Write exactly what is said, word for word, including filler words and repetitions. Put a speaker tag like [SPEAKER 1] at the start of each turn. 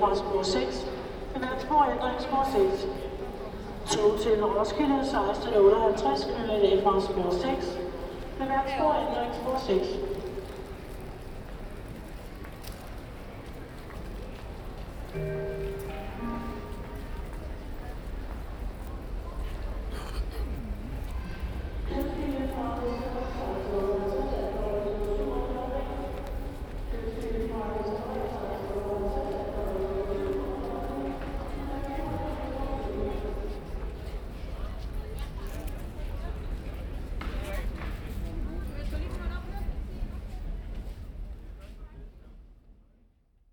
[SPEAKER 1] fra spor seks. Bemærkspor ændring spor seks. Tog til Roskilde seksten otteoghalvtreds, kør i dag fra spor seks. Bemærkspor ændring spor seks.